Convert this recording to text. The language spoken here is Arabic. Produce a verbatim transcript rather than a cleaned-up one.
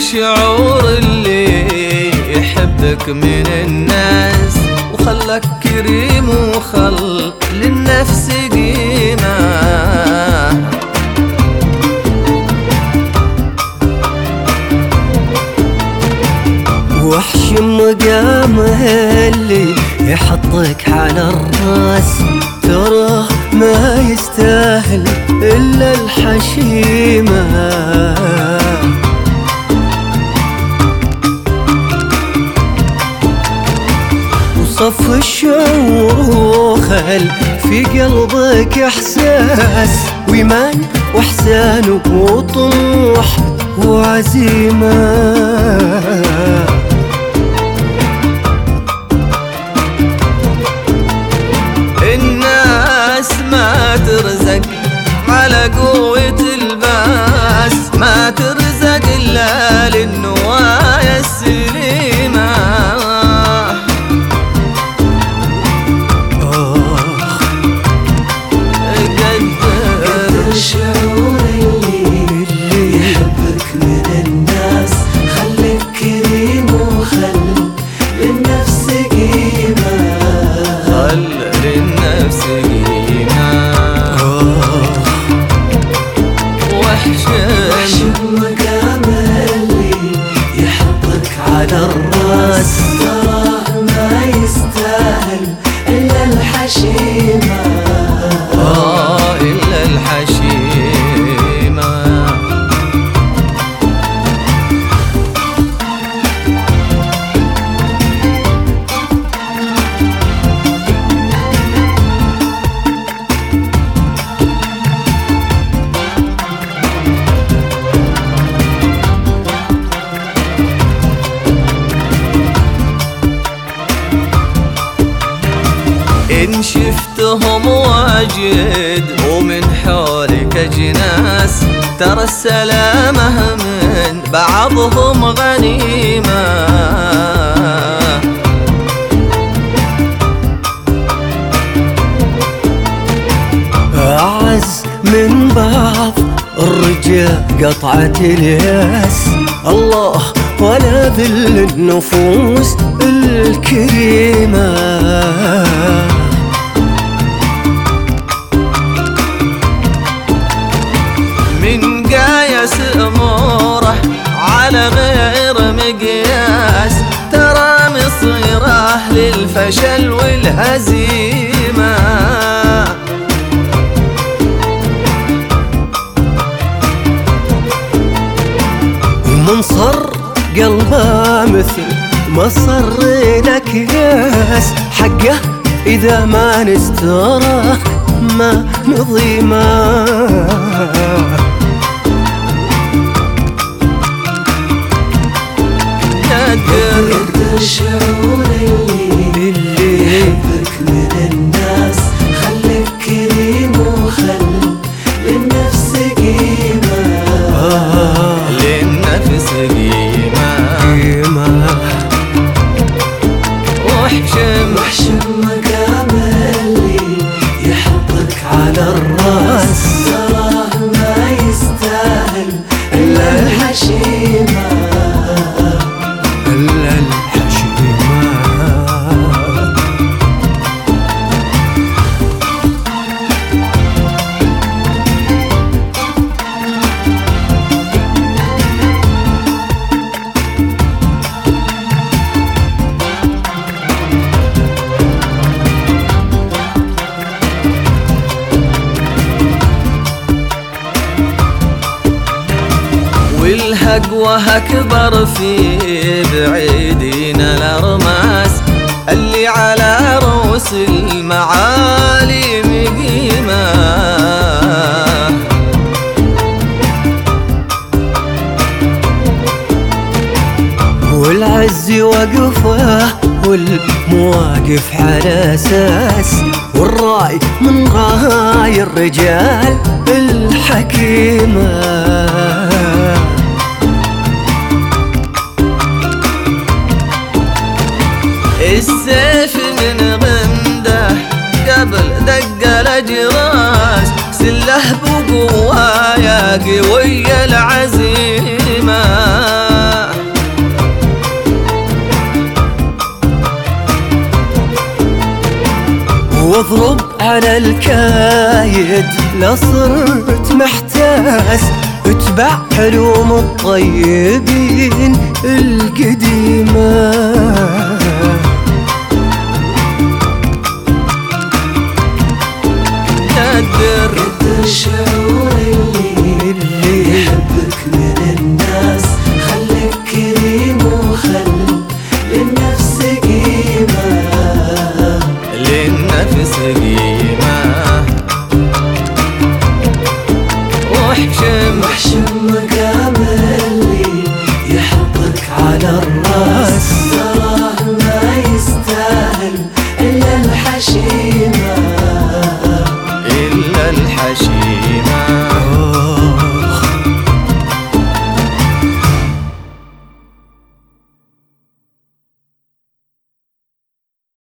الشعور اللي يحبك من الناس وخلك كريم وخل للنفس قيمة. وحش مقامه اللي يحطك على الراس، تراه ما يستاهل إلا الحشيمة. وصف الشعور وخل في قلبك إحساس وإيمان وإحسان وطموح وعزيمة. الناس ما ترزق على قوة الباس، ما ترزق إلا للنوايا السليمة. قدر الشعور اللي يحبك من الناس، خليك كريم وخل للنفس قيمة. خل للنفس قيمة. وحش مقامه اللي يحطك على الراس، تراه ما يستاهل إلا الحشيمة. آه إلا الحشيمة. إن شفتهم واجد ومن حولك أجناس، ترى السلامة من بعضهم غنيمة. أعز من بعض الرجال قطعة الياس، الله ولا ذل النفوس الكريمة. من قايس أموره على غير مقياس، ترى مصيره للفشل والهزيمة. ومن صر قلبه مثل ما صر لك ياس، حقه إذا ما نستره ما نظيمه. قدر الشعور اللي يحبك من الناس، خليك كريم وخل للنفس قيمة. للنفس قيمة. وحشم وحشم مقامه اللي يحطك على الراس، تراه ما يستاهل إلا الحشيمة. إلا الحشيمة. والهقوة أكبر في بعيدين الأرماس، اللي على رؤوس المعالي مقيمة. والعز وقفه والمواقف على أساس، والراي من راي الرجال الحكيمة. السيف من غمده قبل دق الأجراس، سله بقوايا قوية العزيمة. واضرب على الكايد لا صرت محتاس، اتبع علوم الطيبين القديمة. قدر قدر شعور اللي, اللي يحبك من الناس، خليك كريم وخل للنفس قيمة، للنفس قيمة.